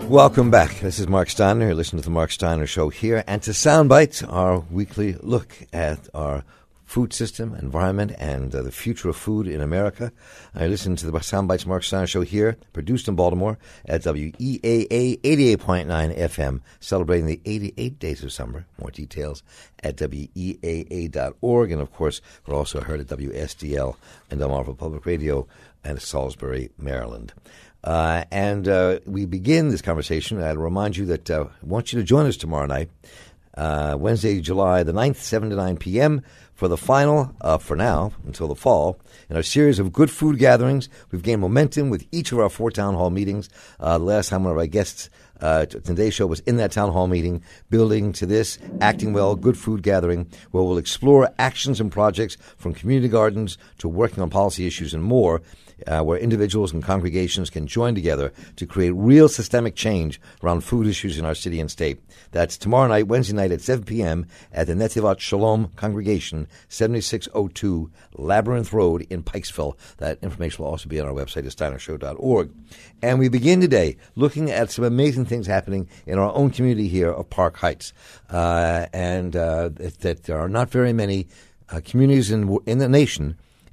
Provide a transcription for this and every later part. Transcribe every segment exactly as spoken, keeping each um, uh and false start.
Welcome back. This is Mark Steiner. You're listening to the Mark Steiner Show here, and to Soundbites, our weekly look at our food system, environment, and uh, the future of food in America. I listen to the Soundbites Mark Steiner Show here, produced in Baltimore at W E A A eighty-eight point nine F M, celebrating the eighty-eight days of summer. More details at W E A A dot org. And, of course, we're also heard at W S D L and Delmarva Public Radio and Salisbury, Maryland. Uh, and uh, we begin this conversation. I'll remind you that uh, I want you to join us tomorrow night, uh, Wednesday, July the ninth, seven to nine p.m., for the final, uh, for now, until the fall, in our series of good food gatherings. We've gained momentum with each of our four town hall meetings. Uh, the last time one of our guests uh, today's show was in that town hall meeting, building to this Acting Well Good Food Gathering, where we'll explore actions and projects from community gardens to working on policy issues and more, Uh, where individuals and congregations can join together to create real systemic change around food issues in our city and state. That's tomorrow night, Wednesday night at seven p.m. at the Netivat Shalom Congregation, seventy-six oh two Labyrinth Road in Pikesville. That information will also be on our website at steiner show dot org. And we begin today looking at some amazing things happening in our own community here of Park Heights. Uh, and uh, that there are not very many uh, communities in in the nation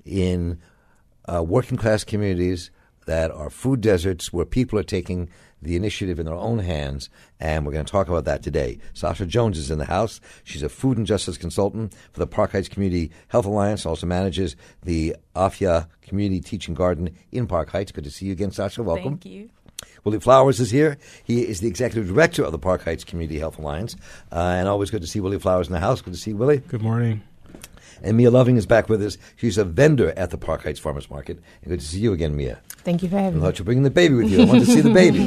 in Uh, working-class communities that are food deserts where people are taking the initiative in their own hands, and we're going to talk about that today. Sasha Jones is in the house. She's a food and justice consultant for the Park Heights Community Health Alliance, also manages the Afia Community Teaching Garden in Park Heights. Good to see you again, Sasha. Welcome. Thank you. Willie Flowers is here. He is the executive director of the Park Heights Community Health Alliance, uh, and always good to see Willie Flowers in the house. Good to see you, Willie. Good morning. And Mia Loving is back with us. She's a vendor at the Park Heights Farmers Market. And good to see you again, Mia. Thank you for having I me. thought you were bringing the baby with you. I wanted to see the baby.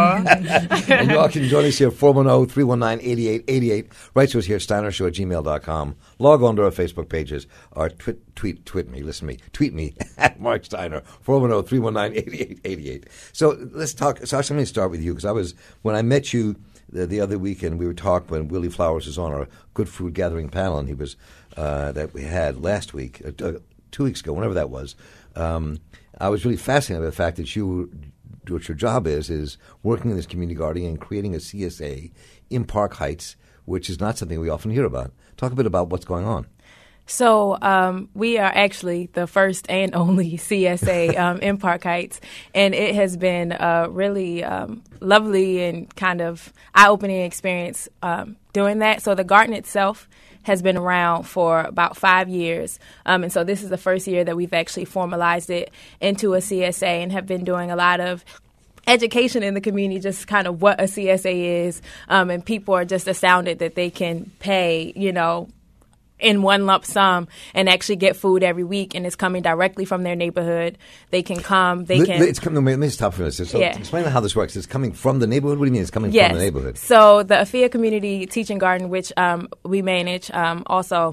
And you all can join us here at four one zero, three one nine, eight eight eight eight. Write to us here at steiner show at gmail dot com. Log on to our Facebook pages or tweet, tweet, tweet me, listen to me, tweet me at Mark Steiner, four one zero, three one nine, eight eight eight eight. So let's talk. Sasha, let me start with you because I was, when I met you the, the other weekend, we were talking when Willie Flowers was on our Good Food Gathering panel, and he was, Uh, that we had last week, uh, two weeks ago, whenever that was. Um, I was really fascinated by the fact that you, what your job is, is working in this community garden and creating a C S A in Park Heights, which is not something we often hear about. Talk a bit about what's going on. So um, we are actually the first and only C S A um, in Park Heights, and it has been a really um, lovely and kind of eye-opening experience um, doing that. So the garden itself has been around for about five years. Um, and so this is the first year that we've actually formalized it into a C S A and have been doing a lot of education in the community, just kind of what a C S A is. Um, and people are just astounded that they can pay, you know, in one lump sum and actually get food every week, and it's coming directly from their neighborhood. They can come. They can. It's coming. Let me stop for a second. So yeah. Explain how this works. It's coming from the neighborhood. What do you mean? It's coming yes. from the neighborhood. So the Afia Community Teaching Garden, which um, we manage, um, also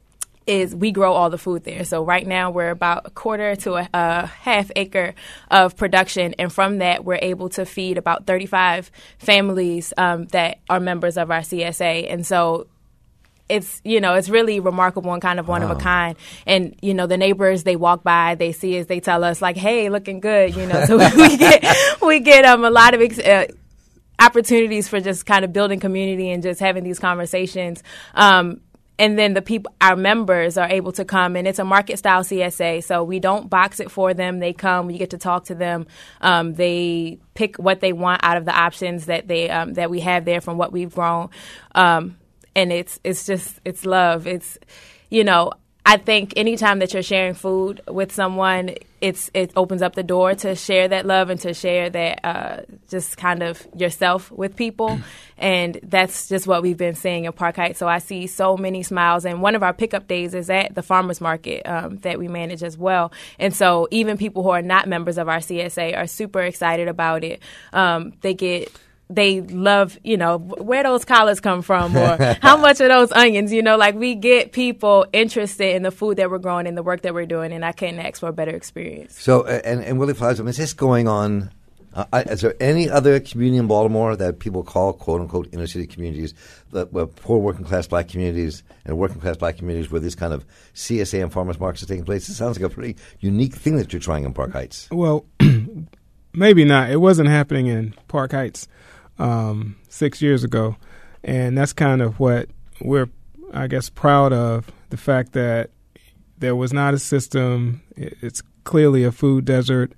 is we grow all the food there. So right now we're about a quarter to a, a half acre of production, and from that we're able to feed about thirty-five families um, that are members of our C S A, and so. It's, you know, it's really remarkable and kind of one wow. of a kind. And, you know, the neighbors, they walk by, they see us, they tell us like, hey, looking good, you know. So we get we get um, a lot of ex- uh, opportunities for just kind of building community and just having these conversations. Um, and then the people, our members are able to come, and it's a market style C S A. So we don't box it for them. They come, we get to talk to them. Um, they pick what they want out of the options that they um, that we have there from what we've grown. Um, And it's it's just it's love. It's, you know, I think anytime that you're sharing food with someone, it's it opens up the door to share that love and to share that uh, just kind of yourself with people. And that's just what we've been seeing in Park Heights. So I see so many smiles. And one of our pickup days is at the farmers market um, that we manage as well. And so even people who are not members of our C S A are super excited about it. Um, they get... They love, you know, where those collards come from or how much are those onions, you know, like we get people interested in the food that we're growing and the work that we're doing, and I couldn't ask for a better experience. So, uh, and, and Willie Flowers, I mean, is this going on, uh, is there any other community in Baltimore that people call, quote unquote, inner city communities, that were poor working class black communities and working class black communities where this kind of C S A and farmers markets are taking place? It sounds like a pretty unique thing that you're trying in Park Heights. Well, maybe not. It wasn't happening in Park Heights. um, six years ago. And that's kind of what we're, I guess, proud of, the fact that there was not a system. It's clearly a food desert,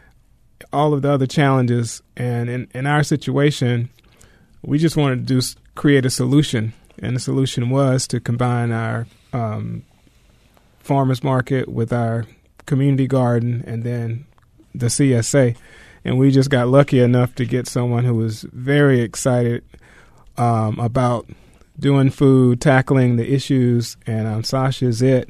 all of the other challenges. And in, in our situation, we just wanted to do, create a solution. And the solution was to combine our um, farmers market with our community garden and then the C S A. And we just got lucky enough to get someone who was very excited um, about doing food, tackling the issues. And um, Sasha's it.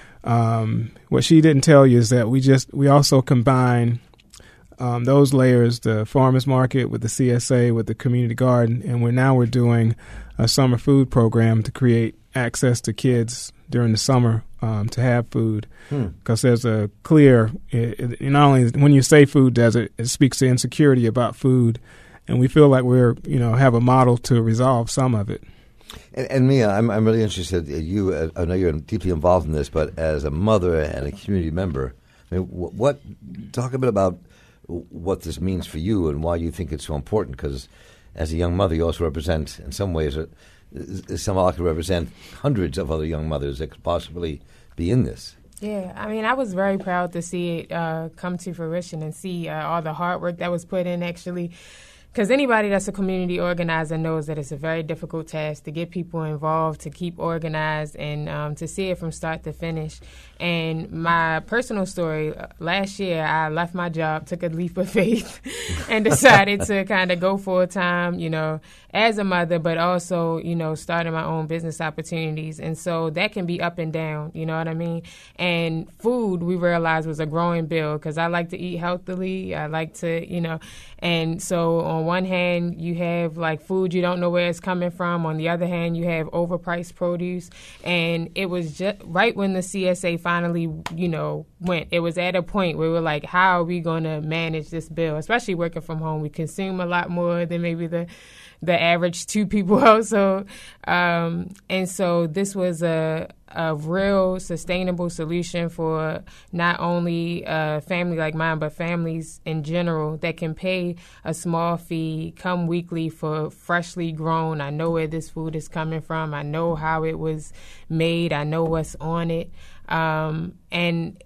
Um, what she didn't tell you is that we just we also combine um, those layers, the farmers market with the C S A with the community garden, and we're now we're doing a summer food program to create access to kids during the summer um, to have food, because hmm. there's a clear it, it, not only when you say food desert, it speaks to insecurity about food, and we feel like we're you know have a model to resolve some of it. And, and Mia, I'm, I'm really interested. You, uh, I know you're deeply involved in this, but as a mother and a community member, I mean, what, what talk a bit about what this means for you and why you think it's so important. Because as a young mother, you also represent, in some ways, uh, somehow could represent hundreds of other young mothers that could possibly be in this. Yeah, I mean, I was very proud to see it uh, come to fruition and see uh, all the hard work that was put in, actually. Because anybody that's a community organizer knows that it's a very difficult task to get people involved, to keep organized, and um, to see it from start to finish. And my personal story, last year I left my job, took a leap of faith, and decided to kind of go full time, you know, as a mother, but also, you know, starting my own business opportunities. And so that can be up and down, you know what I mean? And food, we realized, was a growing bill, because I like to eat healthily. I like to, you know, and so on one hand, you have like food you don't know where it's coming from. On the other hand, you have overpriced produce. And it was just right when the C S A finally, you know, went, it was at a point where we were like, how are we going to manage this bill? Especially working from home. We consume a lot more than maybe the the average two people household. Um, and so this was a, a real sustainable solution for not only a family like mine, but families in general that can pay a small fee, come weekly for freshly grown. I know where this food is coming from. I know how it was made. I know what's on it. Um, and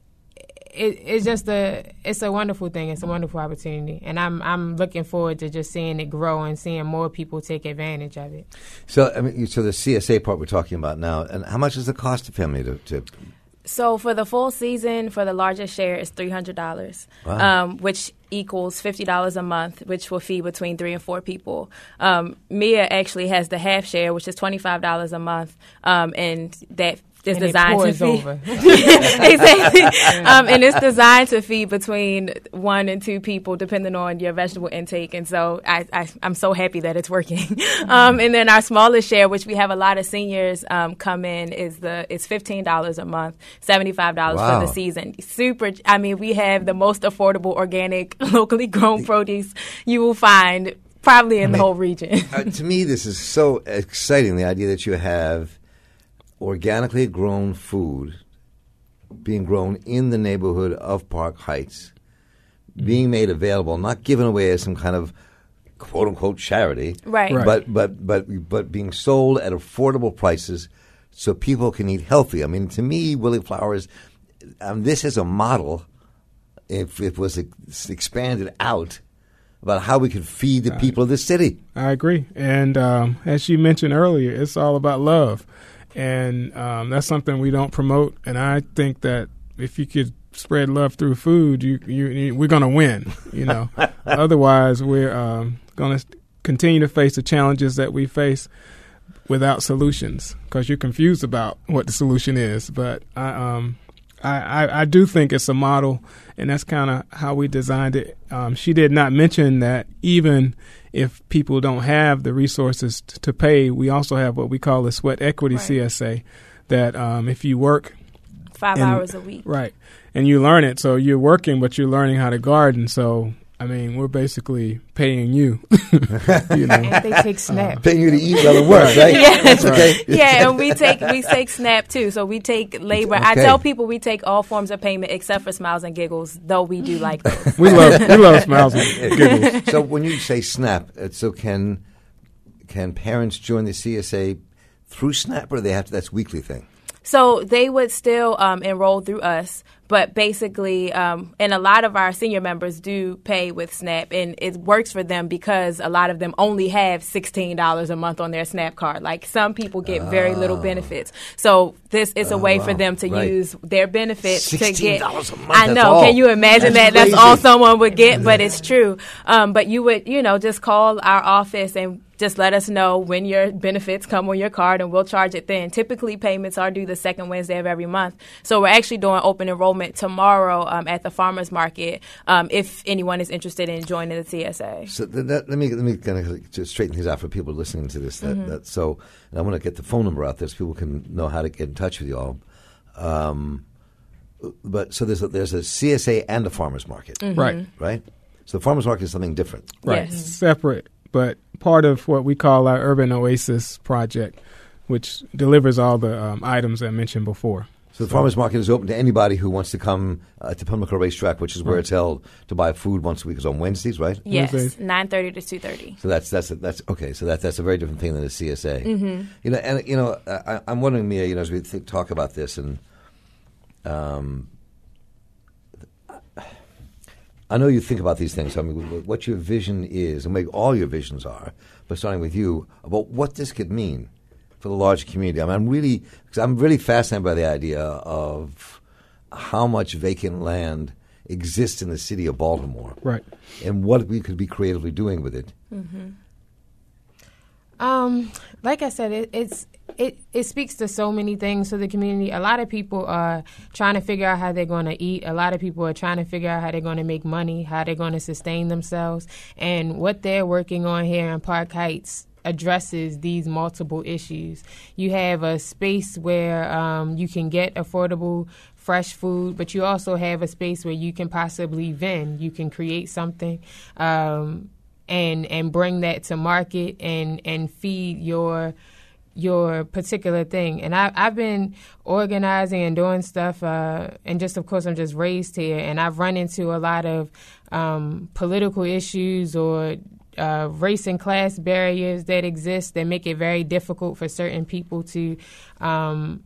It, it's just a it's a wonderful thing. It's a wonderful opportunity, and I'm I'm looking forward to just seeing it grow and seeing more people take advantage of it. So I mean, so the C S A part we're talking about now, and how much does it cost a family to? to So for the full season, for the largest share, is three hundred dollars, wow. um, which equals fifty dollars a month, which will feed between three and four people. Um, Mia actually has the half share, which is twenty-five dollars a month, um, and that is and designed it to feed. Over. Exactly, um, and it's designed to feed between one and two people, depending on your vegetable intake. And so I, I, I'm so happy that it's working. um, and then our smallest share, which we have a lot of seniors um, come in, is the it's fifteen dollars a month, seventy-five dollars wow. for the season. Super. I mean, we have the most affordable, organic, locally grown produce you will find probably in I mean, the whole region. uh, to me, this is so exciting. The idea that you have organically grown food being grown in the neighborhood of Park Heights, being made available, not given away as some kind of quote-unquote charity, right. right. but but but but being sold at affordable prices so people can eat healthy. I mean, to me, Willie Flowers, um, this is a model, if it was ex- expanded out, about how we could feed the people of this city. I agree. And um, as you mentioned earlier, it's all about love. And um, that's something we don't promote. And I think that if you could spread love through food, you, you, you we're going to win. You know, otherwise we're um, going to continue to face the challenges that we face without solutions, because you're confused about what the solution is. But I, um, I, I, I do think it's a model, and that's kind of how we designed it. Um, she did not mention that even if people don't have the resources t- to pay, we also have what we call the Sweat Equity right. C S A, that um, if you work five and, hours a week, right, and you learn it, so you're working, but you're learning how to garden. So I mean, we're basically paying you. you know, and they take SNAP. Paying you to eat while it works, right? Yeah. That's okay. Yeah, and we take we take SNAP too. So we take labor. I Okay. tell people we take all forms of payment except for Smiles and Giggles, though we do like those. we love we love Smiles and Giggles. So when you say SNAP, uh, so can can parents join the C S A through SNAP, or do they have to? That's a weekly thing. So they would still um, enroll through us, but basically, um, and a lot of our senior members do pay with SNAP, and it works for them because a lot of them only have sixteen dollars a month on their SNAP card. Like some people get very little benefits. So this is a Oh, way wow. for them to Right. use their benefits to sixteen get. dollars a month, I that's know. all. Can you imagine That's that? That's crazy. all someone would get, but it's true. Um, but you would, you know, just call our office and just let us know when your benefits come on your card, and we'll charge it then. Typically, payments are due the second Wednesday of every month. So we're actually doing open enrollment tomorrow um, at the farmers market um, if anyone is interested in joining the C S A. So th- that, let me let me kind of just straighten things out for people listening to this. That, Mm-hmm. that, so and I want to get the phone number out there so people can know how to get in touch with you all. Um, but so there's a, there's a C S A and a farmers market, Mm-hmm. Right. right? So the farmers market is something different. Right. Yes. Separate, but part of what we call our Urban Oasis project, which delivers all the um, items I mentioned before. So the farmers market is open to anybody who wants to come uh, to Pimlico Racetrack, which is where Right. it's held, to buy food once a week. It's on Wednesdays, right? Yes, Wednesdays. nine thirty to two thirty. So that's that's that's okay. So that that's a very different thing than a C S A. Mm-hmm. You know, and you know, I, I'm wondering, Mia, you know, as we think, talk about this, and um, I know you think about these things. I mean, what your vision is, and maybe all your visions are, but starting with you, about what this could mean for the large community. I mean, I'm really, because I'm really fascinated by the idea of how much vacant land exists in the city of Baltimore, Right. and what we could be creatively doing with it. Um, like I said, it, it's it it speaks to so many things to the community. A lot of people are trying to figure out how they're going to eat. A lot of people are trying to figure out how they're going to make money, how they're going to sustain themselves, and what they're working on here in Park Heights addresses these multiple issues. You have a space where um, you can get affordable fresh food, but you also have a space where you can possibly vend. You can create something um, and and bring that to market and and feed your your particular thing. And I, I've been organizing and doing stuff, uh, and just, of course, I'm just raised here, and I've run into a lot of um, political issues or uh, race and class barriers that exist that make it very difficult for certain people to um,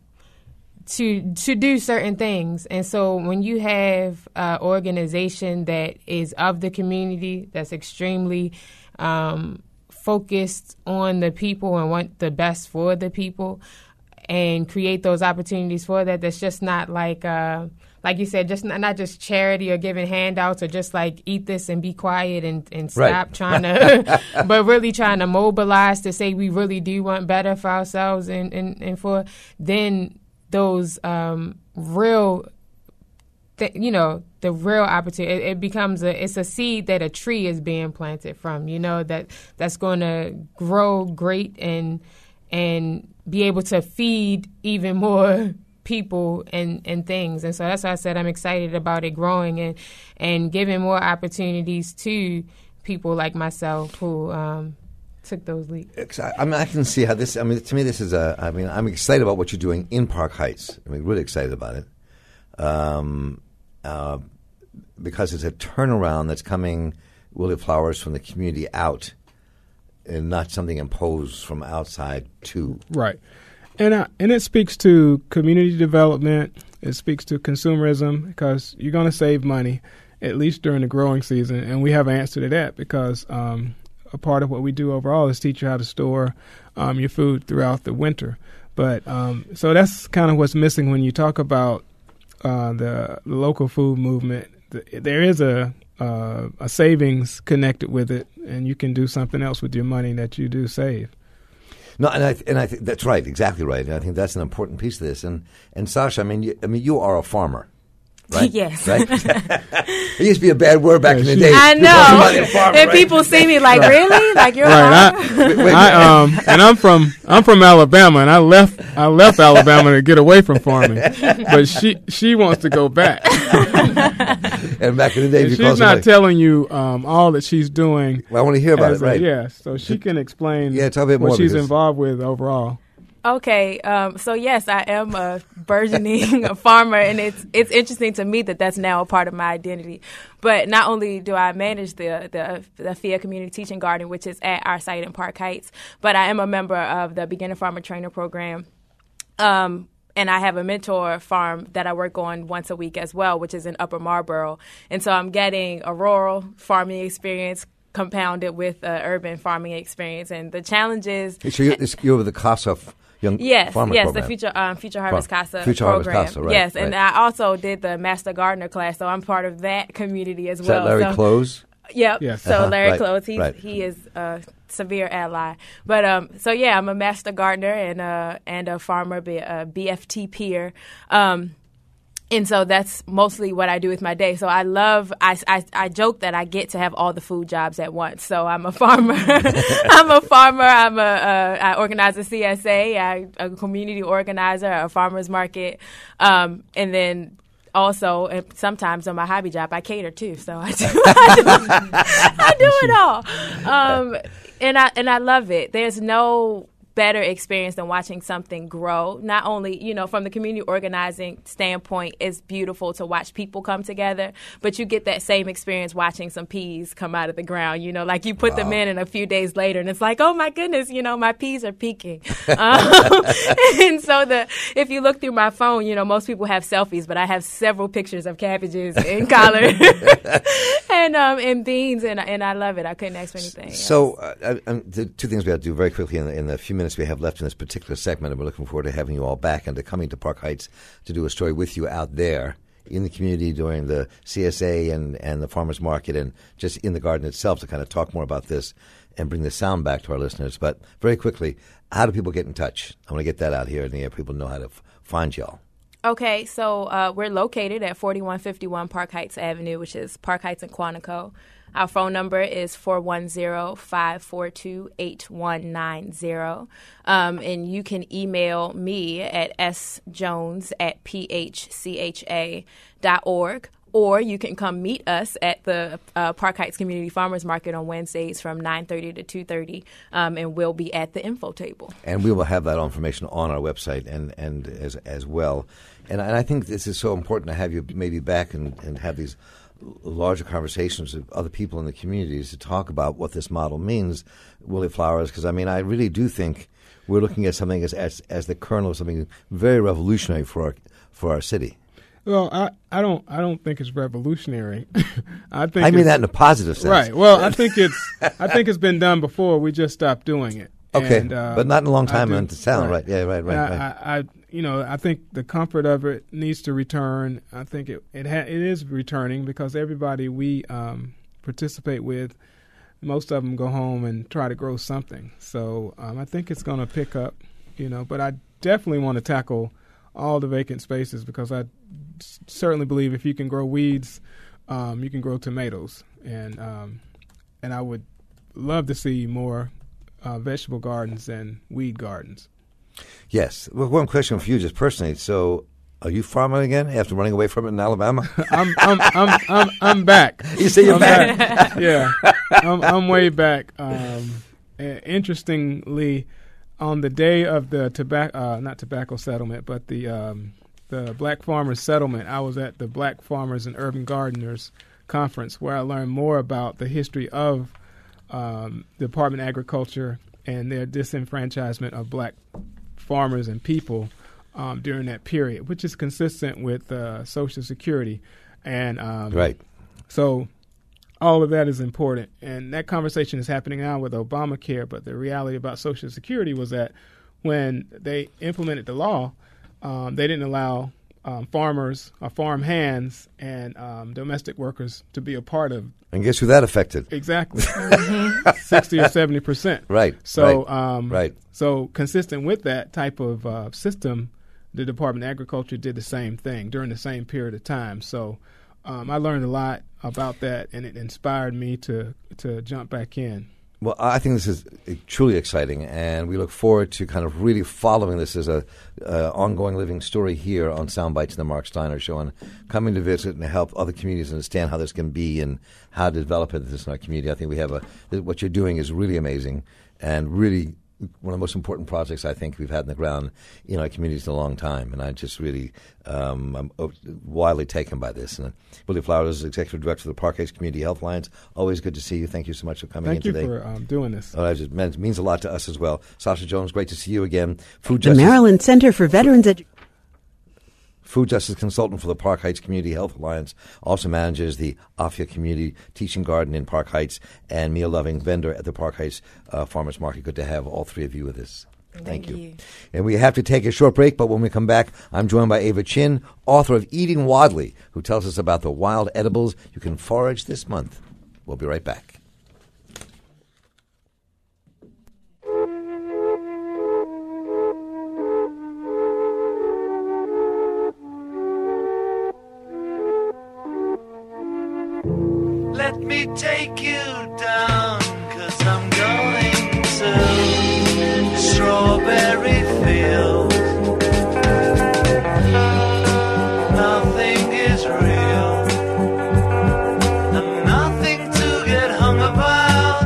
to to do certain things. And so when you have an organization that is of the community, that's extremely um, focused on the people and want the best for the people and create those opportunities for that, that's just not like, uh, like you said, just not, not just charity or giving handouts or just like eat this and be quiet and, and stop Right. trying to, but really trying to mobilize to say we really do want better for ourselves and, and, and for then those um, real, th- you know, the real opportunity. It, it becomes a, it's a seed that a tree is being planted from, you know, that that's going to grow great and and be able to feed even more people and, and things. And so that's why I said I'm excited about it growing and, and giving more opportunities to people like myself who um, took those leaps. I, I mean, I can see how this. I mean, to me, this is a. I mean, I'm excited about what you're doing in Park Heights. I mean, really excited about it, um, uh, because it's a turnaround that's coming, Willie Flowers, from the community out, and not something imposed from outside to. Right. And uh, and it speaks to community development. It speaks to consumerism because you're going to save money, at least during the growing season. And we have an answer to that because um, a part of what we do overall is teach you how to store um, your food throughout the winter. But um, so that's kind of what's missing when you talk about uh, the, the local food movement. There is a uh, a savings connected with it, and you can do something else with your money that you do save. No, and I and I think that's right, exactly right. And I think that's an important piece of this. And and Sasha, I mean, you, I mean, you are a farmer, right? Yes. Right. It used to be a bad word back Yeah, in the she- day. I You call somebody a know. farmer, And right? people see me like, really? Like you're Right. a I, farmer? I um and I'm from I'm from Alabama, and I left I left Alabama to get away from farming, but she she wants to go back. And back in the day, and you she's not telling you um, all that she's doing. Well, I want to hear about it, a, right? Yeah, so she can explain yeah, tell me more what she's involved with overall. Okay, um, so yes, I am a burgeoning farmer, and it's it's interesting to me that that's now a part of my identity. But not only do I manage the the, the F I A Community Teaching Garden, which is at our site in Park Heights, but I am a member of the Beginner Farmer Trainer Program. Um, And I have a mentor farm that I work on once a week as well, which is in Upper Marlboro. And so I'm getting a rural farming experience compounded with an urban farming experience. And the challenges... So you're, you're with the CASA Young yes, Farmer yes, Program. the Future um, Future Harvest Farm. CASA Future program. Harvest CASA, right. Yes, right. and I also did the Master Gardener class, so I'm part of that community as is well. Is that Larry so, Close? Yep. Yes. So Uh-huh. Larry right. Close, he's, right. he is a severe ally. But um, so yeah, I'm a master gardener and a and a farmer, a B F T peer. Um, and so that's mostly what I do with my day. So I love, I, I, I joke that I get to have all the food jobs at once. So I'm a farmer. I'm a farmer. I'm a, uh, I organize a C S A, I, a community organizer, a farmer's market. Um, and then also, and sometimes on my hobby job, I cater too. So I do, I do, I do it all. Um, and I, and I love it. There's no better experience than watching something grow. Not only, you know, from the community organizing standpoint, it's beautiful to watch people come together, but you get that same experience watching some peas come out of the ground. You know, like you put wow. them in and a few days later and it's like, oh my goodness, you know, my peas are peaking. um, and so the if you look through my phone, you know, most people have selfies, but I have several pictures of cabbages and collard and um, and beans, and and I love it. I couldn't ask for anything else. So uh, uh, the two things we have to do very quickly in the, in the few minutes we have left in this particular segment, and we're looking forward to having you all back and to coming to Park Heights to do a story with you out there in the community during the C S A and, and the farmers market and just in the garden itself to kind of talk more about this and bring the sound back to our listeners. But very quickly, how do people get in touch? I want to get that out here in the air. People know how to f- find y'all. Okay, so uh, we're located at forty-one fifty-one Park Heights Avenue, which is Park Heights and Quantico. Our phone number is four one zero, five four two, eight one nine zero. Um, and you can email me at sjones at p h c h a dot org. Or you can come meet us at the uh, Park Heights Community Farmers Market on Wednesdays from nine thirty to two thirty, um, and we'll be at the info table. And we will have that information on our website and, and as as well. And, and I think this is so important to have you maybe back and, and have these larger conversations with other people in the communities to talk about what this model means, Willie Flowers, because, I mean, I really do think we're looking at something as, as as the kernel of something very revolutionary for our for our city. Well, I, I don't I don't think it's revolutionary. I think I mean that in a positive sense. Right. Well, I think it's I think it's been done before. We just stopped doing it. Okay, and, uh, but not in a long time do, in the town, right. right? Yeah, right, right, I, right. I, I, you know, I think the comfort of it needs to return. I think it it, ha- it is returning because everybody we um, participate with, most of them go home and try to grow something. So um, I think it's going to pick up, you know. But I definitely want to tackle all the vacant spaces because I s- certainly believe if you can grow weeds, um, you can grow tomatoes, and um, and I would love to see more uh, vegetable gardens and weed gardens. Yes. Well, one question for you, just personally. So, are you farming again after running away from it in Alabama? I'm I'm I'm I'm I'm back. You say you're I'm back? back. Yeah, I'm I'm way back. Um, interestingly, on the day of the tobacco, uh, not tobacco settlement, but the um, the Black Farmers Settlement, I was at the Black Farmers and Urban Gardeners Conference where I learned more about the history of um, the Department of Agriculture and their disenfranchisement of black farmers and people um, during that period, which is consistent with uh, Social Security. And um, right. So all of that is important. And that conversation is happening now with Obamacare, but the reality about Social Security was that when they implemented the law, um, they didn't allow um, farmers or farm hands and um, domestic workers to be a part of. And guess who that affected? Exactly. sixty or seventy percent. Right. So, right. Um, right. So consistent with that type of uh, system, the Department of Agriculture did the same thing during the same period of time. So um, I learned a lot about that, and it inspired me to to jump back in. Well, I think this is truly exciting, and we look forward to kind of really following this as a uh, ongoing living story here on Soundbites and the Mark Steiner Show, and coming to visit and help other communities understand how this can be and how to develop this in our community. I think we have a what you're doing is really amazing and really one of the most important projects I think we've had in the ground in our communities in a long time, and I just really um, I'm wildly taken by this. And Willie Flowers is Executive Director of the Park Heights Community Health Alliance. Always good to see you. Thank you so much for coming Thank in today. Thank you for um, doing this. Oh, it means, means a lot to us as well. Sasha Jones, great to see you again. Food the Justice, Maryland Center for Veterans Education. Food Justice Consultant for the Park Heights Community Health Alliance, also manages the Afia Community Teaching Garden in Park Heights, and meal loving vendor at the Park Heights uh, Farmers Market. Good to have all three of you with us. Thank, Thank you. you. And we have to take a short break, but when we come back, I'm joined by Ava Chin, author of Eating Wildly, who tells us about the wild edibles you can forage this month. We'll be right back. Let me take you down, 'cause I'm going to Strawberry Fields. Nothing is real, and nothing to get hung about.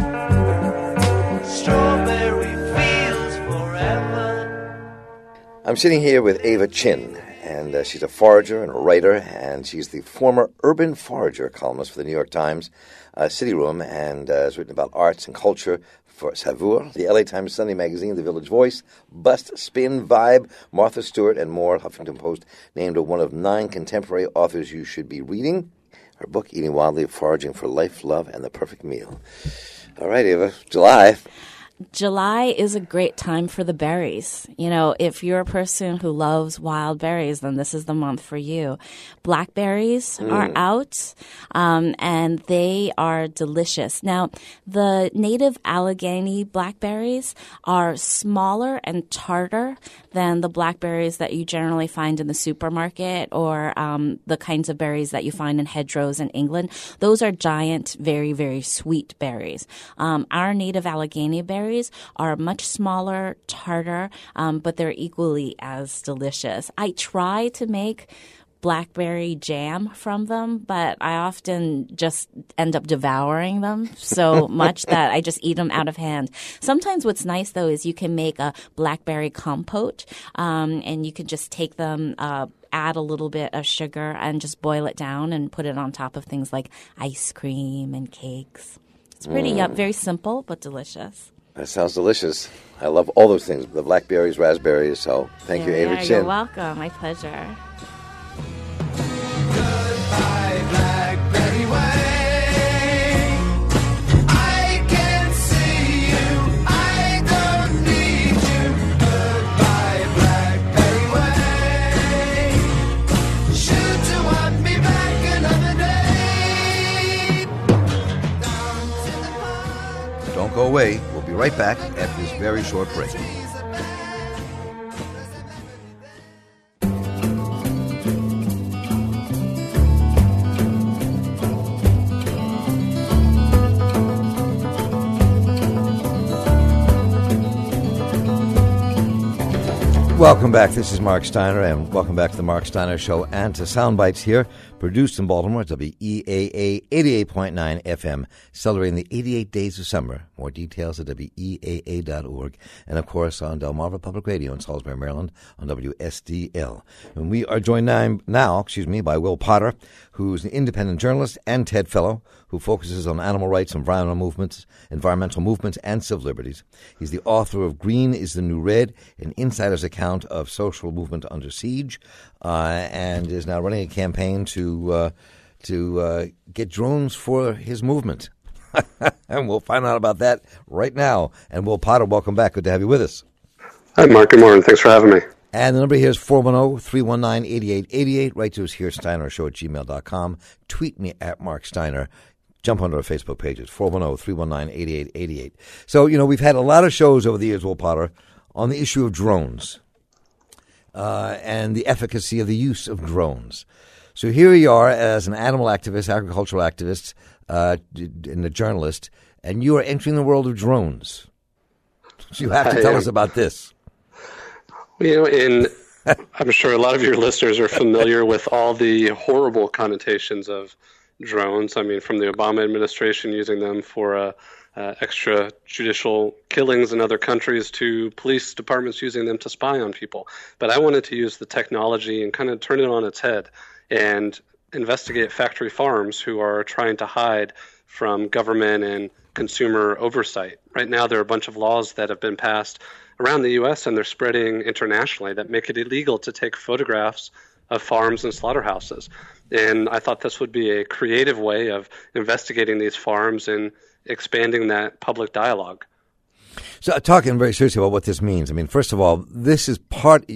Strawberry Fields forever. I'm sitting here with Ava Chin. And uh, she's a forager and a writer, and she's the former Urban Forager columnist for the New York Times uh, City Room, and uh, has written about arts and culture for Saveur, the L A Times Sunday Magazine, The Village Voice, Bust, Spin, Vibe, Martha Stewart, and more. Huffington Post named her one of nine contemporary authors you should be reading. Her book, Eating Wildly, Foraging for Life, Love, and the Perfect Meal. All right, Ava, July. July is a great time for the berries. You know, if you're a person who loves wild berries, then this is the month for you. Blackberries mm. are out, um, and they are delicious. Now, the native Allegheny blackberries are smaller and tartar than the blackberries that you generally find in the supermarket or um, the kinds of berries that you find in hedgerows in England. Those are giant, very, very sweet berries. Um, our native Allegheny berries are much smaller, tartar, um, but they're equally as delicious. I try to make blackberry jam from them, but I often just end up devouring them so much that I just eat them out of hand. Sometimes what's nice, though, is you can make a blackberry compote, um, and you can just take them, uh, add a little bit of sugar and just boil it down and put it on top of things like ice cream and cakes. It's pretty, mm. uh, very simple but delicious. That sounds delicious. I love all those things, the blackberries, raspberries. So thank yeah, you, Ava yeah, Chin. You're welcome. My pleasure. Goodbye, Blackberry Way. I can't see you. I don't need you. Goodbye, Blackberry Way. Should you want me back another day? Down to the park. Don't go away. We'll be right back after this very short break. Welcome back. This is Mark Steiner, and welcome back to the Mark Steiner Show and to Soundbites here, produced in Baltimore at W E A A eighty-eight point nine F M, celebrating the eighty-eight days of summer. More details at W E A A dot org, and of course on Delmarva Public Radio in Salisbury, Maryland, on W S D L. And we are joined now, now excuse me, by Will Potter, who's an independent journalist and TED Fellow who focuses on animal rights, environmental movements, environmental movements, and civil liberties. He's the author of Green is the New Red, an insider's account of social movement under siege, uh, and is now running a campaign to uh, to uh, get drones for his movement. And we'll find out about that right now. And Will Potter, welcome back. Good to have you with us. Hi, Mark. Good morning. Thanks for having me. And the number here is four one zero, three one nine, eight eight eight eight. Write to us here at steiner show at gmail dot com. Tweet me at Mark Steiner. Jump onto our Facebook pages, four one zero, three one nine, eight eight eight eight. So, you know, we've had a lot of shows over the years, Will Potter, on the issue of drones uh, and the efficacy of the use of drones. So here you are as an animal activist, agricultural activist, uh, and a journalist, and you are entering the world of drones. So you have to tell us about this. You know, in I'm sure a lot of your listeners are familiar with all the horrible connotations of drones. I mean, from the Obama administration using them for uh, uh, extrajudicial killings in other countries to police departments using them to spy on people. But I wanted to use the technology and kind of turn it on its head and investigate factory farms who are trying to hide from government and consumer oversight. Right now, there are a bunch of laws that have been passed around the U S and they're spreading internationally that make it illegal to take photographs of farms and slaughterhouses. And I thought this would be a creative way of investigating these farms and expanding that public dialogue. So uh, talking very seriously about what this means, I mean, first of all, this is part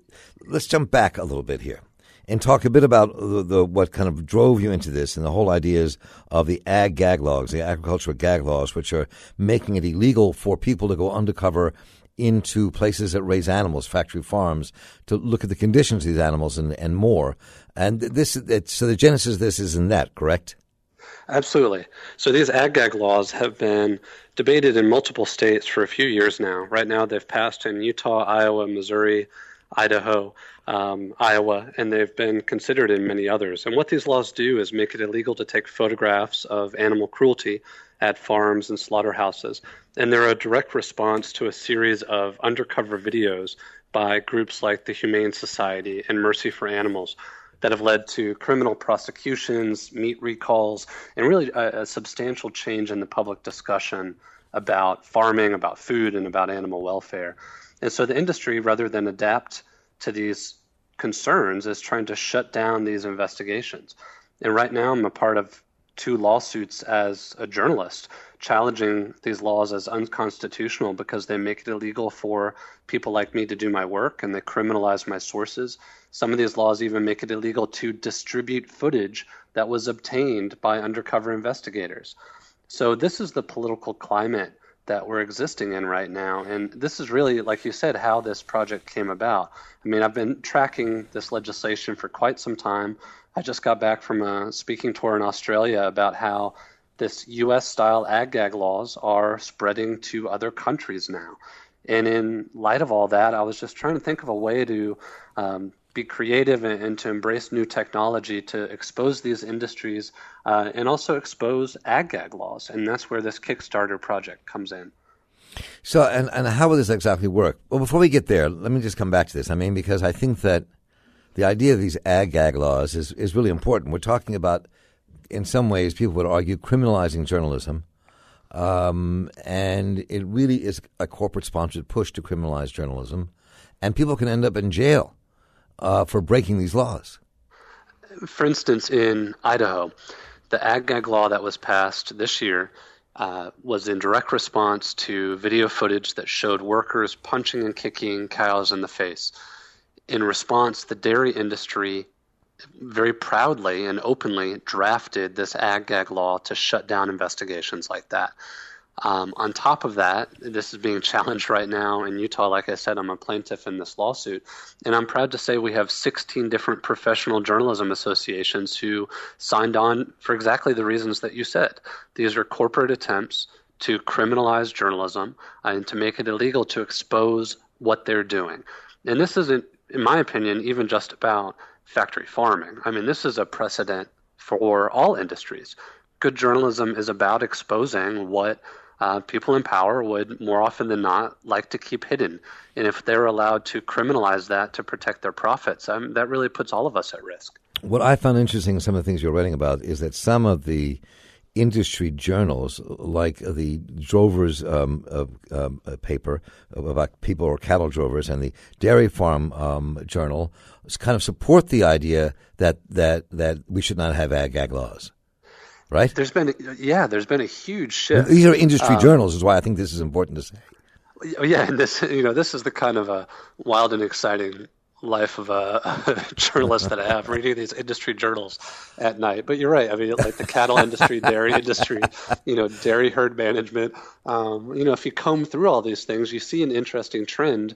– let's jump back a little bit here and talk a bit about the, the what kind of drove you into this and the whole ideas of the ag gag laws, the agricultural gag laws, which are making it illegal for people to go undercover into places that raise animals, factory farms, to look at the conditions of these animals and, and more. And this, it's, so the genesis of this is in that, correct? Absolutely. So these ag gag laws have been debated in multiple states for a few years now. Right now they've passed in Utah, Iowa, Missouri, Idaho, um, Iowa, and they've been considered in many others. And what these laws do is make it illegal to take photographs of animal cruelty at farms and slaughterhouses. And they're a direct response to a series of undercover videos by groups like the Humane Society and Mercy for Animals that have led to criminal prosecutions, meat recalls, and really a, a substantial change in the public discussion about farming, about food, and about animal welfare. And so the industry, rather than adapt to these concerns, is trying to shut down these investigations. And right now I'm a part of two lawsuits as a journalist challenging these laws as unconstitutional because they make it illegal for people like me to do my work and they criminalize my sources. Some of these laws even make it illegal to distribute footage that was obtained by undercover investigators. So this is the political climate that we're existing in right now. And this is really, like you said, how this project came about. I mean, I've been tracking this legislation for quite some time. I just got back from a speaking tour in Australia about how this U S-style ag gag laws are spreading to other countries now. And in light of all that, I was just trying to think of a way to um, be creative and, and to embrace new technology to expose these industries uh, and also expose ag gag laws. And that's where this Kickstarter project comes in. So, and, and how will this exactly work? Well, before we get there, let me just come back to this. I mean, because I think that the idea of these ag gag laws is, is really important. We're talking about, in some ways, people would argue, criminalizing journalism. Um, and it really is a corporate-sponsored push to criminalize journalism. And people can end up in jail uh, for breaking these laws. For instance, in Idaho, the ag gag law that was passed this year uh, was in direct response to video footage that showed workers punching and kicking cows in the face. In response, the dairy industry very proudly and openly drafted this ag gag law to shut down investigations like that. Um, on top of that, this is being challenged right now in Utah. Like I said, I'm a plaintiff in this lawsuit, and I'm proud to say we have sixteen different professional journalism associations who signed on for exactly the reasons that you said. These are corporate attempts to criminalize journalism and to make it illegal to expose what they're doing. And this isn't, in my opinion, even just about factory farming. I mean, this is a precedent for all industries. Good journalism is about exposing what uh, people in power would more often than not like to keep hidden. And if they're allowed to criminalize that to protect their profits, um, that really puts all of us at risk. What I found interesting in some of the things you're writing about is that some of the industry journals, like the Drovers um, uh, um, uh, paper about people or cattle drovers, and the Dairy Farm um, Journal, kind of support the idea that that that we should not have ag gag laws, right? There's been, yeah, there's been a huge shift. These are industry um, journals, is why I think this is important to say. Yeah, and this, you know, this is the kind of a wild and exciting life of a, a journalist that I have, reading these industry journals at night. But you're right. I mean, like the cattle industry, dairy industry, you know, dairy herd management. Um, you know, if you comb through all these things, you see an interesting trend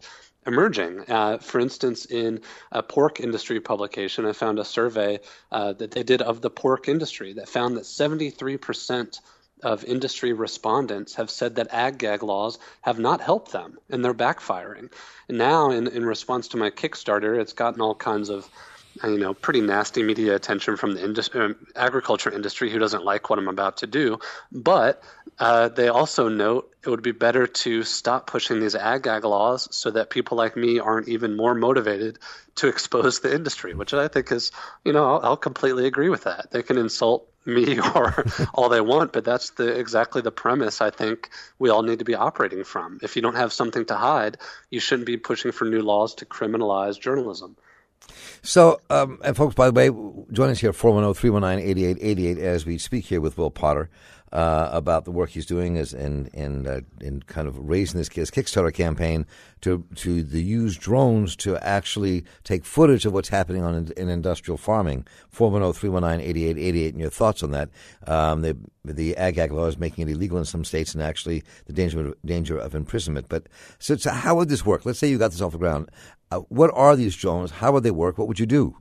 emerging. Uh, for instance, in a pork industry publication, I found a survey uh, that they did of the pork industry that found that seventy-three percent of industry respondents have said that ag-gag laws have not helped them and they're backfiring. And now, in, in response to my Kickstarter, it's gotten all kinds of you know, pretty nasty media attention from the indus- uh, agriculture industry who doesn't like what I'm about to do. But uh, they also note it would be better to stop pushing these ag-gag laws so that people like me aren't even more motivated to expose the industry, which I think is, you know, I'll, I'll completely agree with that. They can insult me or all they want, but that's the exactly the premise I think we all need to be operating from. If you don't have something to hide, you shouldn't be pushing for new laws to criminalize journalism. So, um, and folks, by the way, join us here at four one zero, three one nine, eight eight eight eight as we speak here with Will Potter uh, about the work he's doing as in in, uh, in kind of raising this, this Kickstarter campaign to to the use drones to actually take footage of what's happening on in, in industrial farming. four one zero, three one nine, eight eight eight eight and your thoughts on that. Um, the the ag-gag law is making it illegal in some states and actually the danger of, danger of imprisonment. But so, so how would this work? Let's say you got this off the ground. Uh, what are these drones? How would they work? What would you do?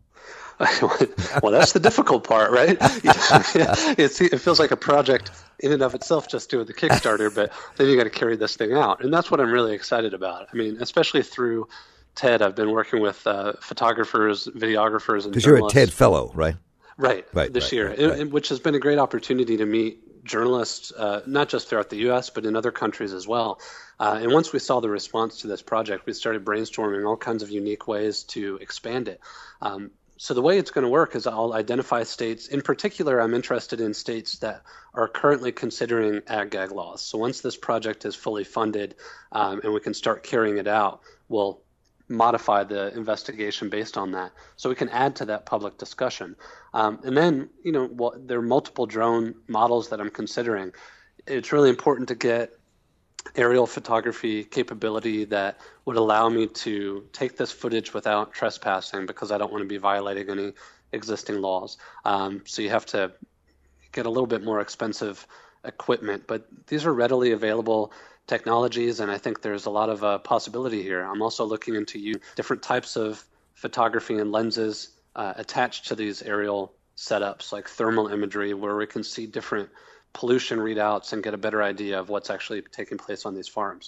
Well, that's the difficult part, right? It's, it feels like a project in and of itself just doing the Kickstarter, but then you got to carry this thing out. And that's what I'm really excited about. I mean, especially through TED, I've been working with uh, photographers, videographers, and because you're a TED fellow, right? Right, right this right, year, right, right. It, which has been a great opportunity to meet journalists, uh, not just throughout the U S, but in other countries as well. Uh, and once we saw the response to this project, we started brainstorming all kinds of unique ways to expand it. Um, so the way it's going to work is I'll identify states. In particular, I'm interested in states that are currently considering ag-gag laws. So once this project is fully funded um, and we can start carrying it out, we'll modify the investigation based on that, so we can add to that public discussion. Um, and then, you know, well, there are multiple drone models that I'm considering. It's really important to get aerial photography capability that would allow me to take this footage without trespassing, because I don't want to be violating any existing laws. Um, so you have to get a little bit more expensive equipment, but these are readily available technologies, and I think there's a lot of uh, possibility here. I'm also looking into you different types of photography and lenses uh, attached to these aerial setups, like thermal imagery, where we can see different pollution readouts and get a better idea of what's actually taking place on these farms.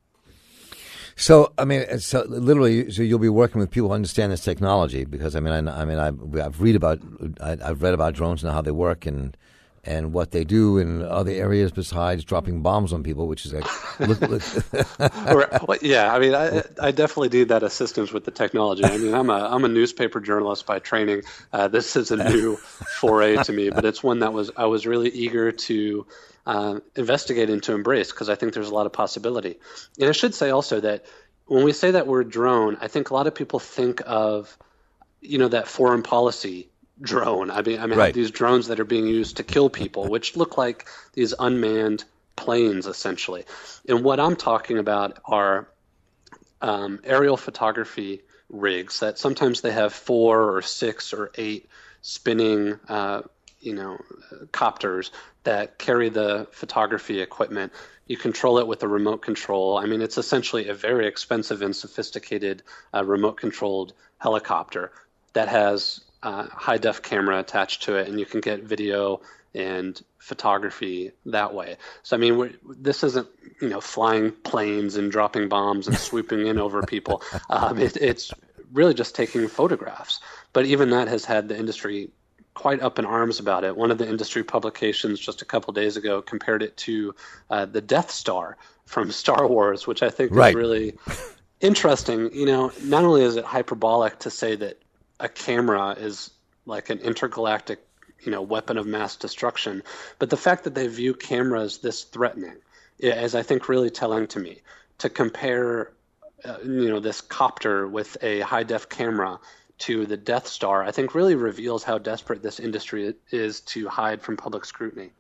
So, I mean, so literally, so you'll be working with people who understand this technology, because I mean, I, I mean, I've, I've read about, I, I've read about drones and how they work and and what they do in other areas besides dropping bombs on people, which is like, look, look. Well, yeah, I mean, I, I definitely need that assistance with the technology. I mean, I'm a I'm a newspaper journalist by training. Uh, this is a new foray to me, but it's one that was I was really eager to uh, investigate and to embrace, because I think there's a lot of possibility. And I should say also that when we say that word drone, I think a lot of people think of, you know, that foreign policy drone. I mean, I mean, right. These drones that are being used to kill people, which look like these unmanned planes, essentially. And what I'm talking about are um, aerial photography rigs that sometimes they have four or six or eight spinning, uh, you know, copters that carry the photography equipment. You control it with a remote control. I mean, it's essentially a very expensive and sophisticated uh, remote-controlled helicopter that has Uh, high-def camera attached to it, and you can get video and photography that way. So, I mean, we're, this isn't, you know, flying planes and dropping bombs and swooping in over people. Um, it, it's really just taking photographs. But even that has had the industry quite up in arms about it. One of the industry publications just a couple days ago compared it to uh, the Death Star from Star Wars, which I think right. is really interesting. You know, not only is it hyperbolic to say that a camera is like an intergalactic, you know, weapon of mass destruction, but the fact that they view cameras this threatening is, I think, really telling to me. To compare, uh, you know, this copter with a high-def camera to the Death Star, I think really reveals how desperate this industry is to hide from public scrutiny.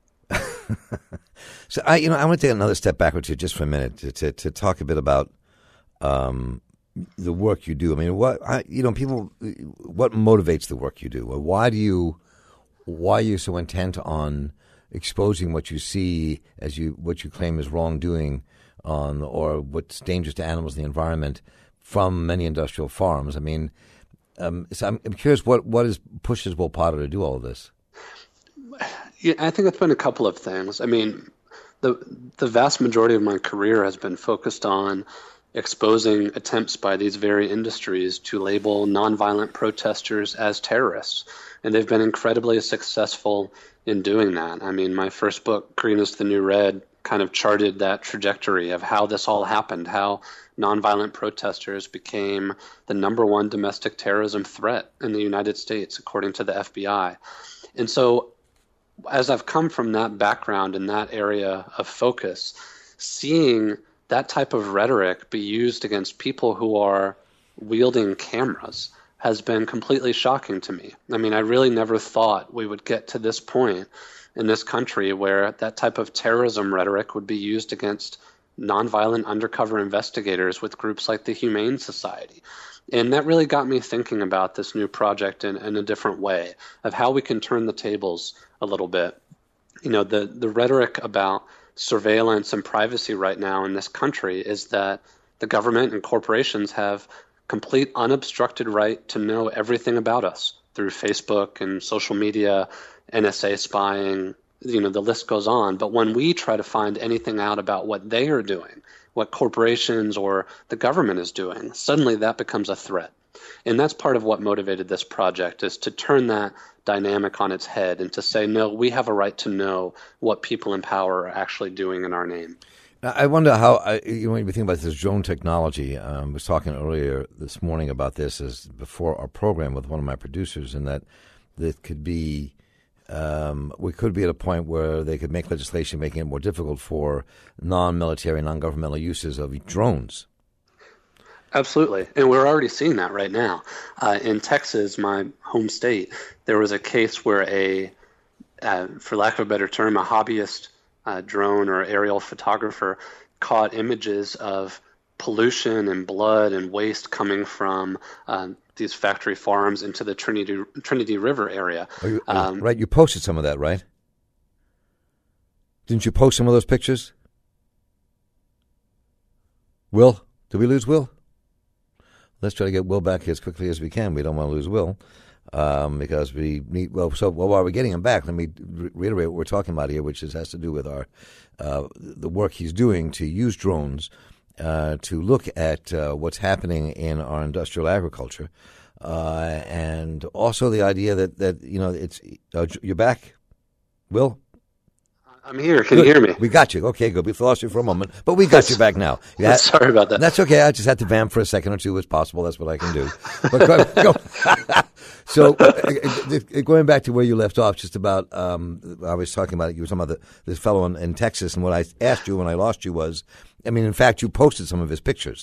So, I, you know, I want to take another step backwards here just for a minute to to, to talk a bit about um, the work you do. I mean, what I, you know, people, what motivates the work you do? Why do you, why are you so intent on exposing what you see as you what you claim is wrongdoing on or what's dangerous to animals in the environment from many industrial farms. I mean, um, so I'm, I'm curious what, what is pushes Will Potter to do all of this? Yeah, I think it's been a couple of things. I mean, the the vast majority of my career has been focused on exposing attempts by these very industries to label nonviolent protesters as terrorists. And they've been incredibly successful in doing that. I mean, my first book, Green is the New Red, kind of charted that trajectory of how this all happened, how nonviolent protesters became the number one domestic terrorism threat in the United States, according to the F B I. And so as I've come from that background in that area of focus, seeing that type of rhetoric be used against people who are wielding cameras has been completely shocking to me. I mean, I really never thought we would get to this point in this country where that type of terrorism rhetoric would be used against nonviolent undercover investigators with groups like the Humane Society. And that really got me thinking about this new project in, in a different way, of how we can turn the tables a little bit. You know, the, the rhetoric about surveillance and privacy right now in this country is that the government and corporations have complete unobstructed right to know everything about us through Facebook and social media, N S A spying, you know, the list goes on. But when we try to find anything out about what they are doing, what corporations or the government is doing, suddenly that becomes a threat. And that's part of what motivated this project, is to turn that dynamic on its head and to say, no, we have a right to know what people in power are actually doing in our name. Now, I wonder how, I, you know, when you think about this drone technology, um, I was talking earlier this morning about this as before our program with one of my producers, and that that could be, um, we could be at a point where they could make legislation making it more difficult for non-military, non-governmental uses of drones. Absolutely. And we're already seeing that right now. Uh, in Texas, my home state, there was a case where a, uh, for lack of a better term, a hobbyist uh, drone or aerial photographer caught images of pollution and blood and waste coming from um, these factory farms into the Trinity Trinity River area. Are you, are um, right, you posted some of that, right? Didn't you post some of those pictures? Will? Did we lose Will? Let's try to get Will back as quickly as we can. We don't want to lose Will um, because we need. Well, so well, while we're getting him back, let me re- reiterate what we're talking about here, which is, has to do with our uh, the work he's doing to use drones uh, to look at uh, what's happening in our industrial agriculture, uh, and also the idea that that you know it's uh, you're back, Will. I'm here. Can good. You hear me? We got you. Okay, good. We lost you for a moment, but we got you back now. You had, Sorry about that. That's okay. I just had to vamp for a second or two. It's possible. That's what I can do. But go, go. So uh, going back to where you left off, just about um, I was talking about it. You were talking about the, this fellow in, in Texas, and what I asked you when I lost you was, I mean, in fact, you posted some of his pictures.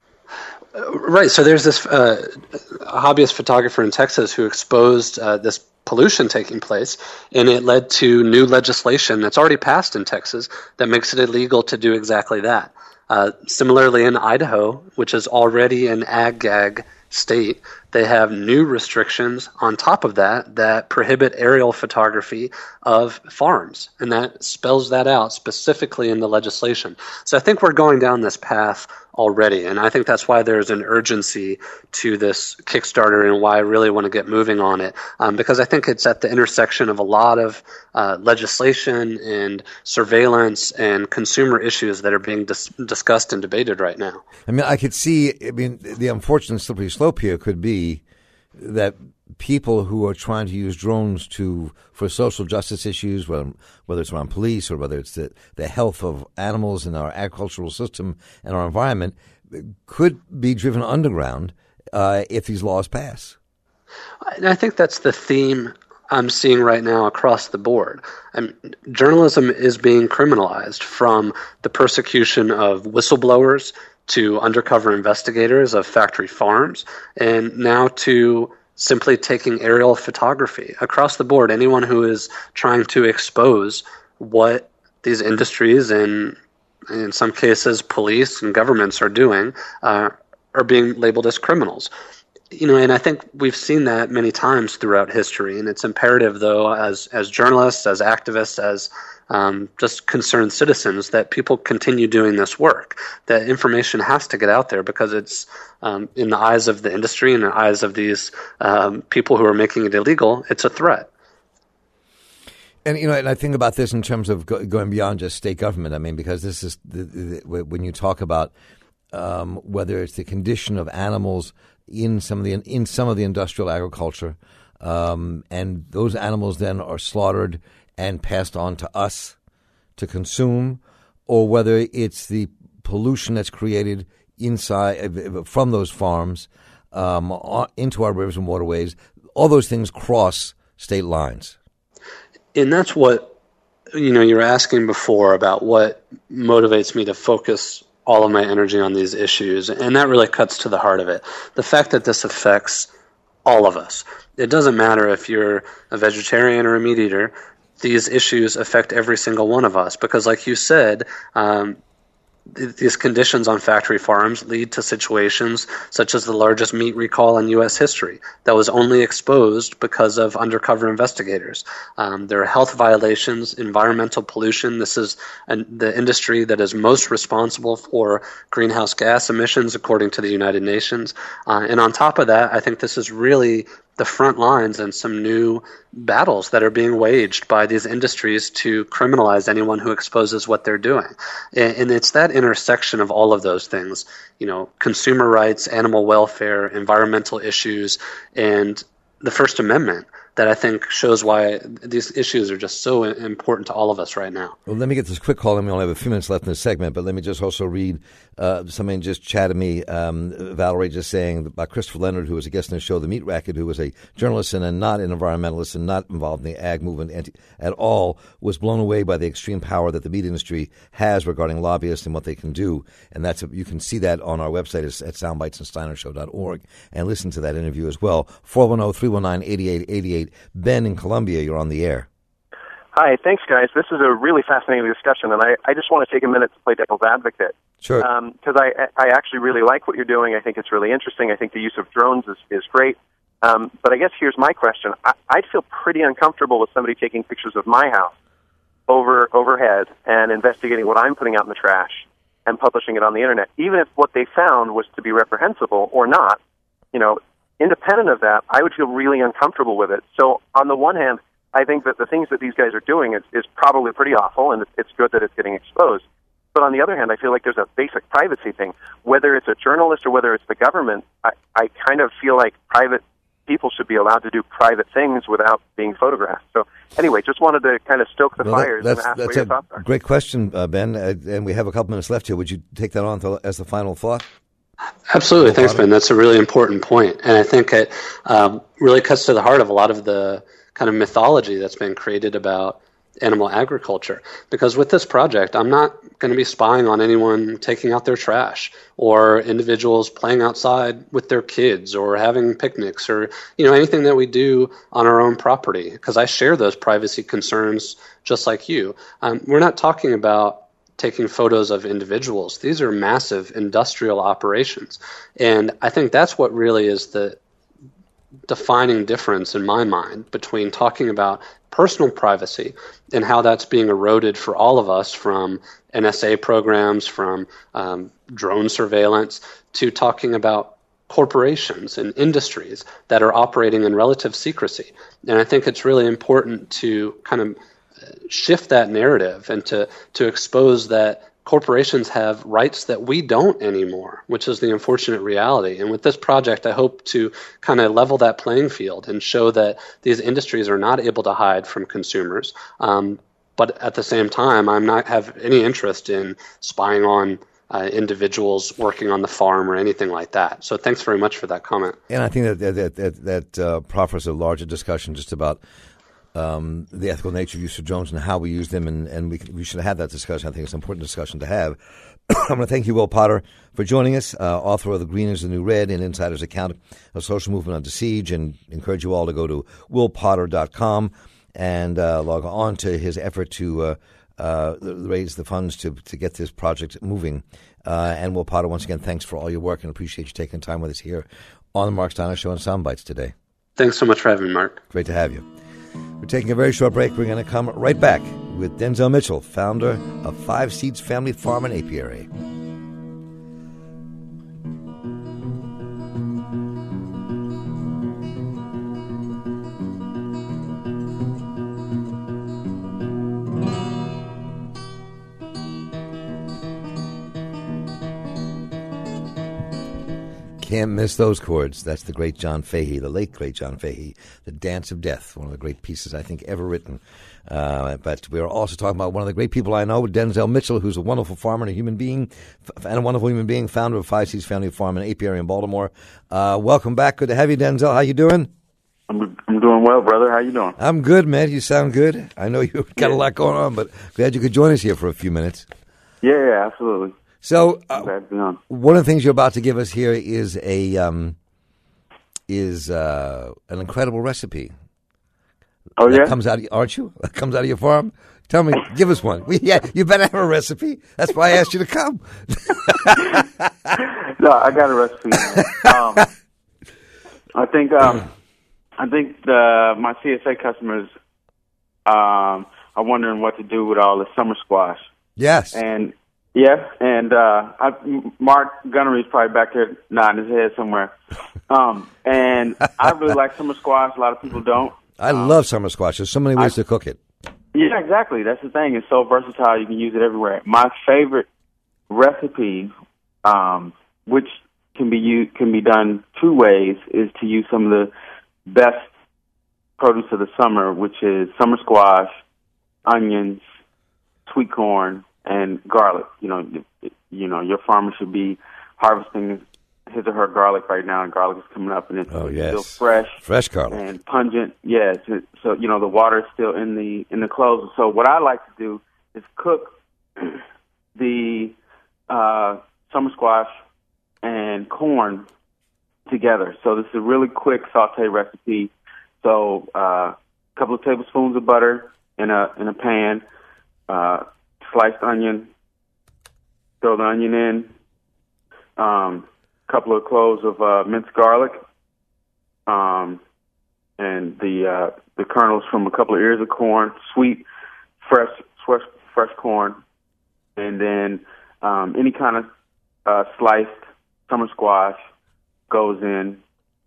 Uh, right. So there's this uh, hobbyist photographer in Texas who exposed uh, this pollution taking place, and it led to new legislation that's already passed in Texas that makes it illegal to do exactly that. Uh, similarly, in Idaho, which is already an ag-gag state, they have new restrictions on top of that that prohibit aerial photography of farms, and that spells that out specifically in the legislation. So I think we're going down this path already, and I think that's why there's an urgency to this Kickstarter and why I really want to get moving on it, um, because I think it's at the intersection of a lot of uh, legislation and surveillance and consumer issues that are being dis- discussed and debated right now. I mean, I could see, I mean, the unfortunate slippery slope here could be that people who are trying to use drones to for social justice issues, whether, whether it's around police or whether it's the, the health of animals in our agricultural system and our environment, could be driven underground uh, if these laws pass. And I think that's the theme I'm seeing right now across the board. I mean, journalism is being criminalized, from the persecution of whistleblowers to undercover investigators of factory farms, and now to simply taking aerial photography. Across the board, anyone who is trying to expose what these industries and, in some cases, police and governments are doing uh, are being labeled as criminals. You know, and I think we've seen that many times throughout history, and it's imperative, though, as as journalists, as activists, as um, just concerned citizens that people continue doing this work. That information has to get out there because it's um, in the eyes of the industry and the eyes of these um, people who are making it illegal, it's a threat. And, you know, and I think about this in terms of go, going beyond just state government. I mean, because this is the, the, when you talk about um, whether it's the condition of animals in some of the in some of the industrial agriculture, um, and those animals then are slaughtered and passed on to us to consume, or whether it's the pollution that's created inside from those farms um, into our rivers and waterways. All those things cross state lines. And that's what, you know, you were asking before about what motivates me to focus all of my energy on these issues. And that really cuts to the heart of it. The fact that this affects all of us. It doesn't matter if you're a vegetarian or a meat eater. These issues affect every single one of us because, like you said, um, these conditions on factory farms lead to situations such as the largest meat recall in U S history that was only exposed because of undercover investigators. Um, there are health violations, environmental pollution. This is an, the industry that is most responsible for greenhouse gas emissions, according to the United Nations. Uh, and on top of that, I think this is really the front lines and some new battles that are being waged by these industries to criminalize anyone who exposes what they're doing. And it's that intersection of all of those things, you know, consumer rights, animal welfare, environmental issues, and the First Amendment that I think shows why these issues are just so important to all of us right now. Well, let me get this quick call, and we only have a few minutes left in this segment, but let me just also read uh, something just chatted me, um, Valerie just saying about Christopher Leonard, who was a guest in the show, The Meat Racket, who was a journalist and, and not an environmentalist and not involved in the ag movement anti- at all, was blown away by the extreme power that the meat industry has regarding lobbyists and what they can do. And that's a, you can see that on our website at soundbites and steiner show dot org and listen to that interview as well. four one zero, three one nine, eight eight eight eight. Ben in Columbia, you're on the air. Hi, thanks, guys. This is a really fascinating discussion, and I, I just want to take a minute to play devil's advocate. Sure. Because um, I, I actually really like what you're doing. I think it's really interesting. I think the use of drones is, is great. Um, but I guess here's my question. I, I'd feel pretty uncomfortable with somebody taking pictures of my house over overhead and investigating what I'm putting out in the trash and publishing it on the Internet, even if what they found was to be reprehensible or not. You know, independent of that, I would feel really uncomfortable with it. So on the one hand, I think that the things that these guys are doing is, is probably pretty awful, and it's good that it's getting exposed. But on the other hand, I feel like there's a basic privacy thing. Whether it's a journalist or whether it's the government, I, I kind of feel like private people should be allowed to do private things without being photographed. So anyway, just wanted to kind of stoke the well, fires that, and ask that's what your a thoughts are. Great question, uh, Ben, uh, and we have a couple minutes left here. Would you take that on to, as the final thought? Absolutely. Thanks, Ben. That's a really important point. And I think it um, really cuts to the heart of a lot of the kind of mythology that's been created about animal agriculture. Because with this project, I'm not going to be spying on anyone taking out their trash or individuals playing outside with their kids or having picnics or, you know, anything that we do on our own property. Because I share those privacy concerns just like you. Um, we're not talking about taking photos of individuals. These are massive industrial operations. And I think that's what really is the defining difference in my mind between talking about personal privacy and how that's being eroded for all of us from N S A programs, from um, drone surveillance, to talking about corporations and industries that are operating in relative secrecy. And I think it's really important to kind of shift that narrative and to, to expose that corporations have rights that we don't anymore, which is the unfortunate reality. And with this project, I hope to kind of level that playing field and show that these industries are not able to hide from consumers. Um, but at the same time, I'm not have any interest in spying on uh, individuals working on the farm or anything like that. So thanks very much for that comment. And I think that that that, that uh, proffers a larger discussion just about Um, the ethical nature of use of drones and how we use them, and, and we we should have that discussion. I think it's an important discussion to have. I'm going to thank you, Will Potter, for joining us, uh, author of The Green is the New Red, an insider's account of social movement under siege, and encourage you all to go to will potter dot com and uh, log on to his effort to uh, uh, raise the funds to, to get this project moving. Uh, and Will Potter, once again, thanks for all your work and appreciate you taking time with us here on the Mark Steiner Show and Soundbites today. Thanks so much for having me, Mark. Great to have you. We're taking a very short break. We're going to come right back with Denzel Mitchell, founder of Five Seeds Family Farm and Apiary. Can't miss those chords. That's the great John Fahey, the late great John Fahey, The Dance of Death, one of the great pieces I think ever written. Uh, but we are also talking about one of the great people I know, Denzel Mitchell, who's a wonderful farmer and a human being, and a wonderful human being, founder of Five Seeds Family Farm and Apiary in Baltimore. Uh, welcome back. Good to have you, Denzel. How you doing? I'm I'm doing well, brother. How you doing? I'm good, man. You sound good. I know you've got yeah. a lot going on, but glad you could join us here for a few minutes. Yeah, yeah, absolutely. So, uh, one of the things you're about to give us here is a um, is uh, an incredible recipe. Oh that yeah, comes out, aren't you? That comes out of your farm. Tell me, give us one. We, yeah, you better have a recipe. That's why I asked you to come. No, I got a recipe. um, I think um, I think the, my C S A customers um, are wondering what to do with all the summer squash. Yes, and. Yeah, and uh, I, Mark Gunnery's probably back there nodding his head somewhere. Um, and I really like summer squash. A lot of people don't. I um, love summer squash. There's so many ways I, to cook it. Yeah, exactly. That's the thing. It's so versatile. You can use it everywhere. My favorite recipe, um, which can be used, can be done two ways, is to use some of the best produce of the summer, which is summer squash, onions, sweet corn, and garlic. You know, you know, your farmer should be harvesting his or her garlic right now, and garlic is coming up, and it's oh, yes. still fresh, fresh garlic, and pungent. Yes, yeah, so you know the water is still in the in the clothes. So what I like to do is cook the uh, summer squash and corn together. So this is a really quick saute recipe. So uh, a couple of tablespoons of butter in a in a pan. Uh, Sliced onion, throw the onion in, um, couple of cloves of uh, minced garlic, um, and the uh, the kernels from a couple of ears of corn, sweet, fresh, fresh, fresh corn, and then um, any kind of uh, sliced summer squash goes in,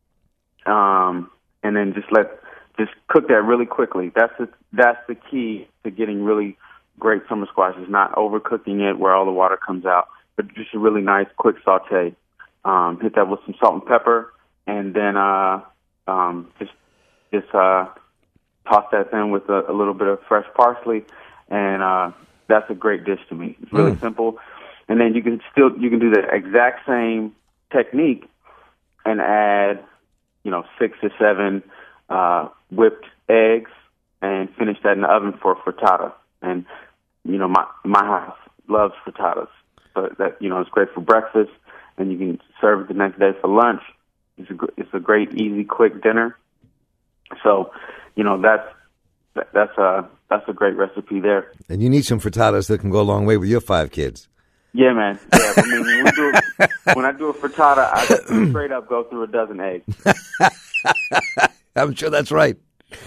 um, and then just let just cook that really quickly. That's the that's the key to getting really great summer squash, is not overcooking it where all the water comes out, but just a really nice quick saute. Um, hit that with some salt and pepper, and then uh, um, just just uh, toss that in with a, a little bit of fresh parsley, and uh, that's a great dish to me. It's really mm. simple, and then you can still you can do the exact same technique and add, you know, six or seven uh, whipped eggs, and finish that in the oven for frittata. And you know, my my house loves frittatas, but that you know it's great for breakfast, and you can serve it the next day for lunch. It's a it's a great, easy, quick dinner. So, you know that's that, that's a that's a great recipe there. And you need some frittatas that can go a long way with your five kids. Yeah, man. Yeah, I mean, when, we do a, when I do a frittata, I straight up go through a dozen eggs. I'm sure that's right.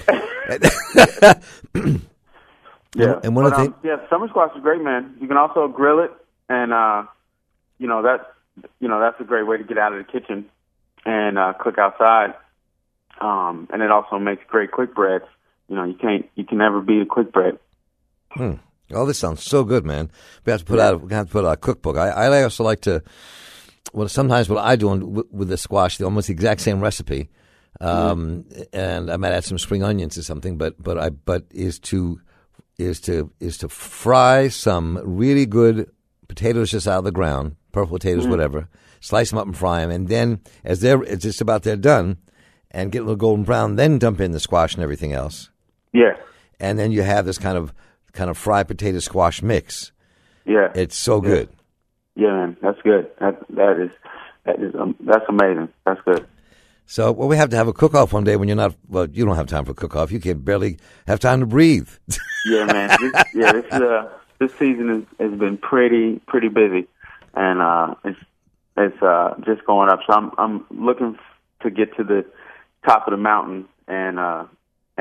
Yeah, and one but, of the um, yeah, summer squash is great, man. You can also grill it, and uh, you know that's you know that's a great way to get out of the kitchen and uh, cook outside. Um, and it also makes great quick breads. You know, you can't you can never beat a quick bread. Hmm. Oh, this sounds so good, man. We have to put yeah. out we have to put out a cookbook. I, I also like to. Well, sometimes what I do with, with the squash, the almost the exact same recipe, um, mm-hmm. and I might add some spring onions or something. But but I but is to is to is to fry some really good potatoes just out of the ground, purple potatoes, mm-hmm. whatever. Slice them up and fry them, and then as they're it's just about they're done, and get a little golden brown, then dump in the squash and everything else. Yeah, and then you have this kind of kind of fried potato squash mix. Yeah, it's so yeah. good. Yeah, man, that's good. That that is that is um, that's amazing. That's good. So, well, we have to have a cook-off one day when you're not. Well, you don't have time for a cook-off. You can barely have time to breathe. Yeah, man. This, yeah, this uh, this season has, has been pretty pretty busy, and uh, it's it's uh, just going up. So I'm I'm looking to get to the top of the mountain and uh, and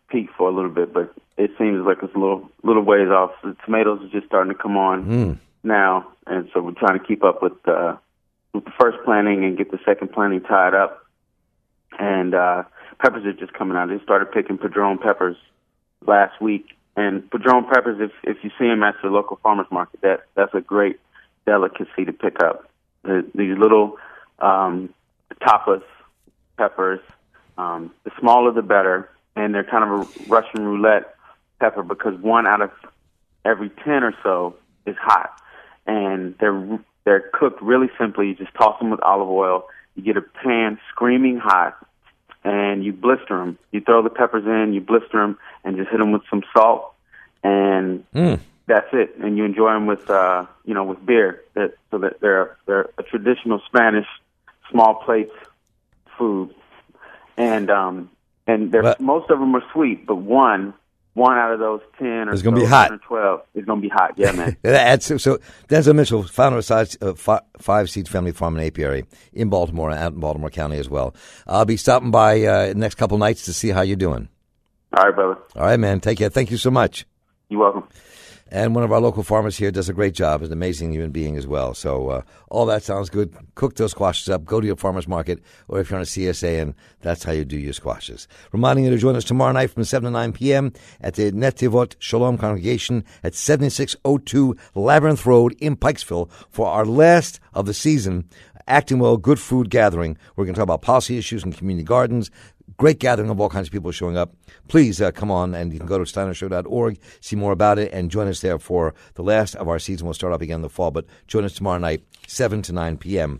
peak for a little bit, but it seems like it's a little little ways off. The tomatoes are just starting to come on Mm. now, and so we're trying to keep up with uh, with the first planting and get the second planting tied up. And uh, peppers are just coming out. They started picking Padron peppers last week, and Padron peppers, if if you see them at the local farmers market, that that's a great delicacy to pick up. The, these little um, tapas peppers, um, the smaller the better, and they're kind of a Russian roulette pepper because one out of every ten or so is hot, and they're they're cooked really simply. You just toss them with olive oil. You get a pan screaming hot, and you blister them. You throw the peppers in, you blister them, and just hit them with some salt, and Mm. that's it. And you enjoy them with, uh, you know, with beer. That, so that they're they're a traditional Spanish small plates food, and um, and they're, But- most of them are sweet, but one. One out of those ten or It's gonna so, be hot. ten or twelve is going to be hot. Yeah, man. That's, so Denzel Mitchell, founder of Five, uh, Fi- Five Seed Family Farm and Apiary in Baltimore, out in Baltimore County as well. I'll be stopping by uh, the next couple nights to see how you're doing. All right, brother. All right, man. Take care. Thank you so much. You're welcome. And one of our local farmers here does a great job. Is an amazing human being as well. So uh, all that sounds good. Cook those squashes up. Go to your farmer's market, or if you're on a C S A, and that's how you do your squashes. Reminding you to join us tomorrow night from seven to nine p.m. at the Netivot Shalom Congregation at seventy-six oh two Labyrinth Road in Pikesville for our last of the season Acting Well Good Food Gathering. We're going to talk about policy issues in community gardens. Great gathering of all kinds of people showing up. Please uh, come on, and you can go to steiner show dot org, see more about it, and join us there for the last of our season. We'll start up again in the fall, but join us tomorrow night, seven to nine p.m.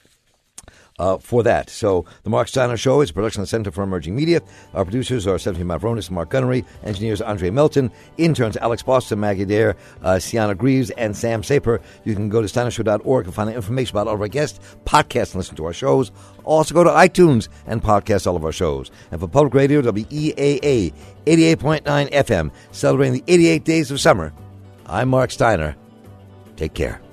Uh, for that. So the Mark Steiner Show is a production of the Center for Emerging Media. Our producers are Stephanie Mavronis and Mark Gunnery. Engineers Andre Melton. Interns Alex Boston, Maggie Dare, uh, Sienna Greaves, and Sam Saper. You can go to steiner show dot org and find out information about all of our guests, podcast, and listen to our shows. Also go to iTunes and podcast all of our shows. And for Public Radio, W E A A eighty-eight point nine F M, celebrating the eighty-eight days of summer. I'm Mark Steiner. Take care.